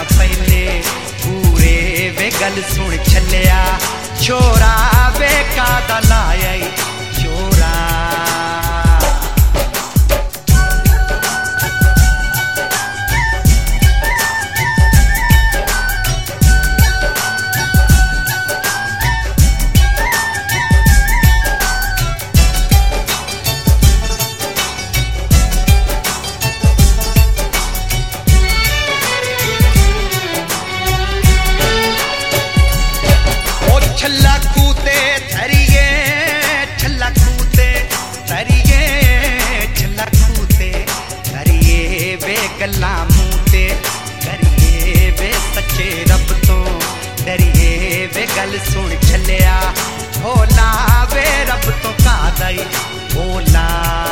पहले पूरे वे गल सुन छलिया छोरा वे कादा लाया चोरा छल्ला कूते तरिए छल्ला कूते तरिए वे गल्ला मूते करिए वे सच्चे रब तो डरिए वे गल सुन छलिया भोला वे रब तो कादाई भोला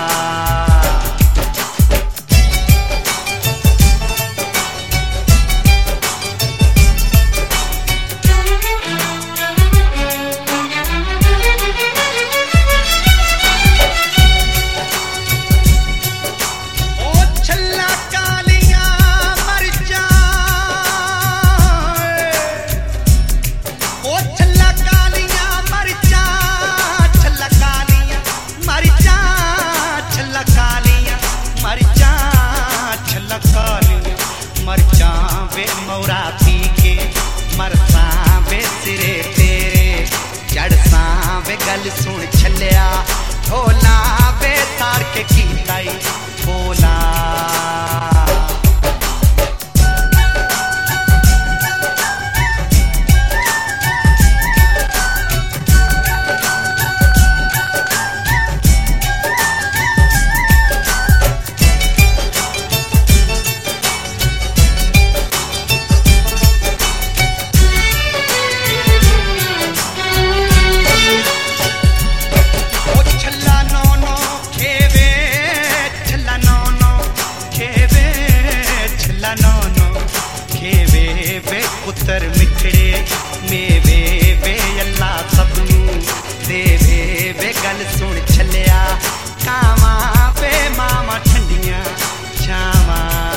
मौरा पी के मरसा वे सिरे तेरे जड़सा वे गल सुन छलिया भोला वे तार के कीताई भोला पुत्र मिठड़े मेवे वे अल्लाह सबनू देवे वे गल सुन छलिया कावा वे मामा ठंडियां छावा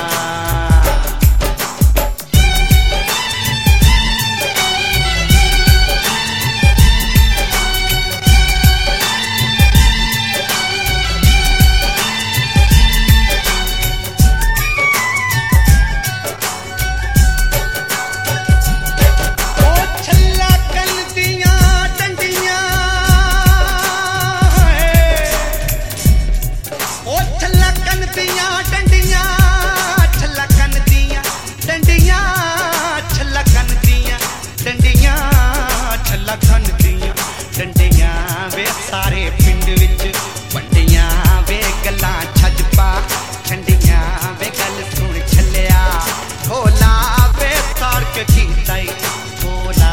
डंडियां वे सारे पिंड विच वंडियां वे गल्लां छज पा छंडियां वे गल सुन छलिया भोला वे तार के कीताई भोला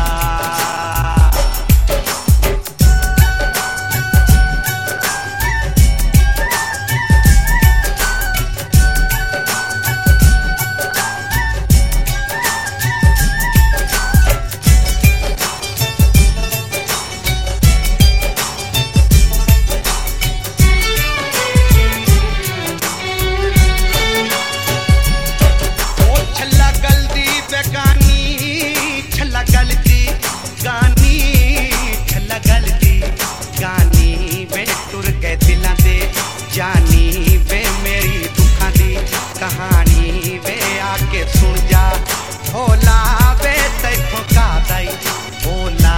जानी वे मेरी दुखा दी कहानी वे आके सुन जा भोला वे तैथों कादाई भोला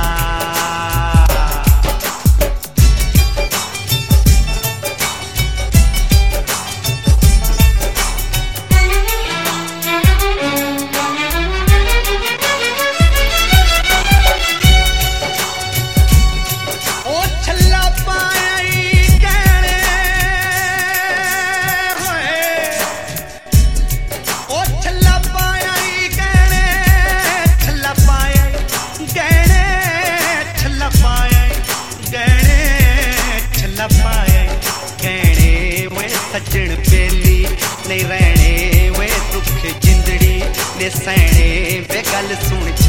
सज्जन बेली नहीं रहने वे दुख जिंदड़ी ने सहने वे गल सुन